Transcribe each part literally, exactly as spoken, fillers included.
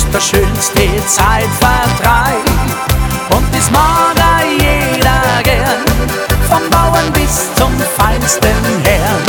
der schönste Zeitvertreib. Und das mag auch jeder gern, vom Bauern bis zum feinsten Herrn.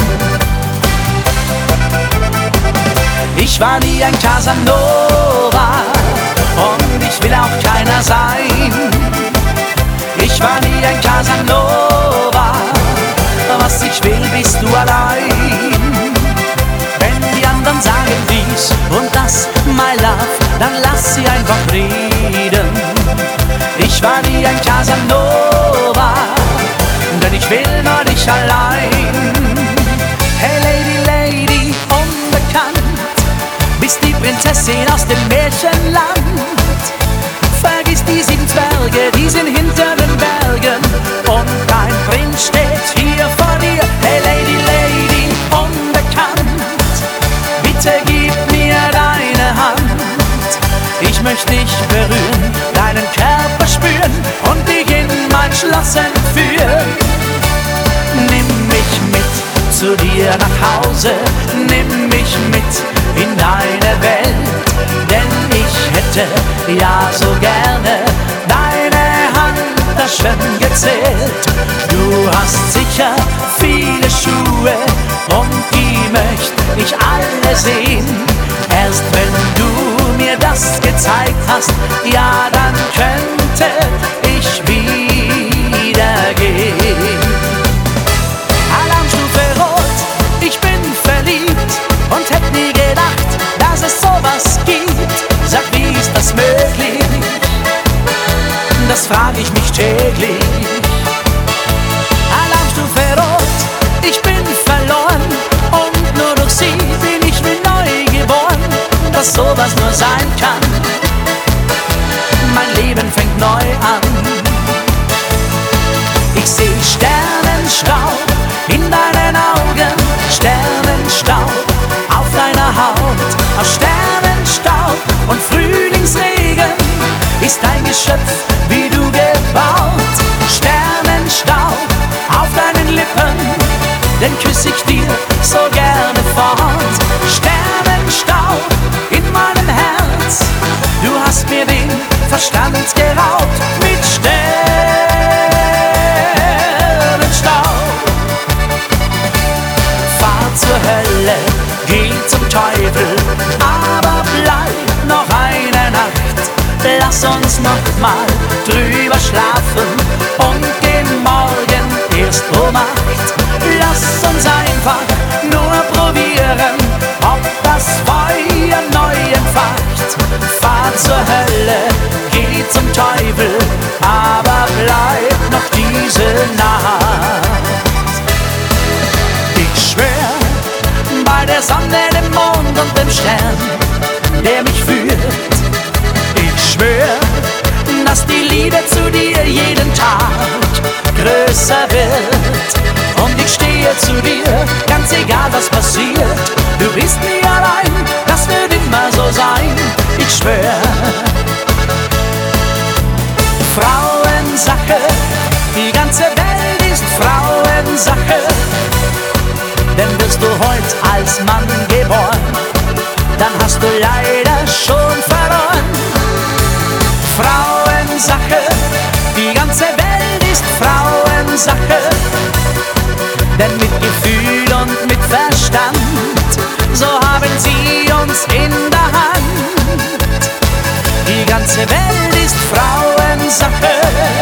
Ich war nie ein Casanova und ich will auch keiner sein. Ich war nie ein Casanova, was ich will, bist du allein. Wenn die anderen sagen dies und das, my love, dann lass sie einfach reden. Ich war nie ein Casanova, denn ich will nur dich allein. Hey Lady, Lady, unbekannt, bist die Prinzessin aus dem Märchenland. Vergiss die sieben Zwerge, die sind hinter den Bergen, und ein Prinz steht hier vor dir. Hey Lady, Lady, unbekannt, bitte gib mir deine Hand. Ich möchte dich berühren, deinen Körper spüren und dich in mein Schloss entführen. Nimm mich mit zu dir nach Hause, nimm mich mit in deine Welt, denn ich hätte ja so gerne deine Handtaschen gezählt. Du hast sicher viele Schuhe und die möchte ich alle sehen. Erst wenn du mir das gezeigt hast, ja, dann könnte ich wieder gehen. Alarmstufe rot, ich bin verliebt und hätte nie gedacht, dass es sowas gibt. Sag, wie ist das möglich? Das frag ich mich täglich. Alarmstufe rot, ich bin verloren und nur durch sie bin ich wie neu geboren. Dass sowas nur sein kann, mein Leben fängt neu an. Ich seh Sternenstaub in deinen Augen, Sternenstaub auf deiner Haut. Aus Sternenstaub und Frühlingsregen ist ein Geschöpf wie du gebaut. Sternenstaub auf deinen Lippen, den küss ich dir so gerne fort. Sternenstaub in meinem Herz, du hast mir den Verstand geraubt mit Sternenstaub. Fahr zur Hölle, geh zum Teufel, aber bleib noch eine Nacht. Lass uns noch mal drüber schlafen und den Morgen erst um acht. Lass uns einfach nur probieren, ob das Feuer neu entfacht. Fahr zur Hölle, geh zum Teufel, aber bleib noch diese Nacht. Ich schwör bei der Sonne, dem Mond und dem Stern, der mich führt. Ich schwör, dass die Liebe zu dir jeden Tag größer wird. Und ich stehe zu dir, ganz egal was passiert. Du bist nie allein, das wird immer so sein. Ich schwör. Frauensache, die ganze Welt ist Frauensache. Denn wirst du heut als Mann geboren, dann hast du leider schon verloren. Frauensache, die ganze Welt ist Frauensache. Denn mit Gefühl und mit Verstand, so haben sie uns in der Hand. Die ganze Welt ist Frauensache.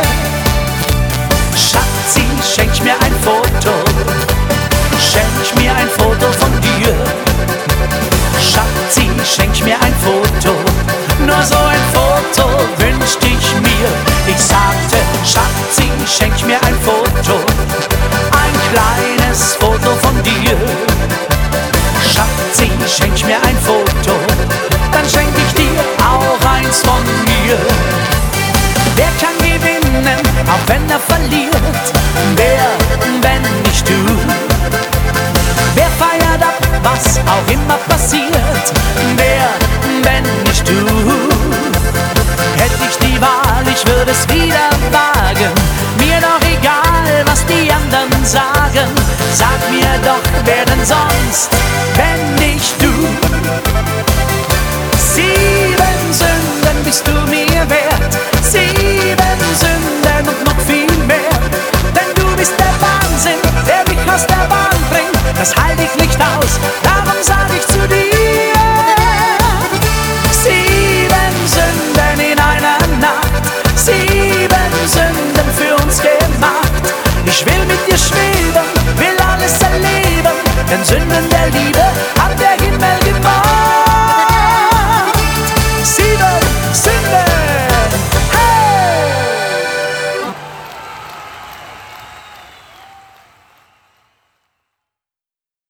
Schatzi, schenk mir ein Foto, schenk mir ein Foto von dir. Schatzi, schenk mir ein Foto, nur so ein Foto wünscht ich mir. Ich sagte, Schatzi, schenk mir ein Foto, ein kleines Foto von dir. Schatzi, schenk mir ein Foto, dann schenk ich dir auch eins von mir. Wer kann gewinnen, auch wenn er verliert? Wer, wenn nicht du? Wer feiert ab, was auch immer passiert? Wer, wenn nicht du? Hätte ich die Wahl, ich würde es wieder wagen. Mir doch egal, was die anderen sagen. Sag mir doch, wer denn sonst, wenn nicht du? Sieben Söhne bist du mir wert. Sieben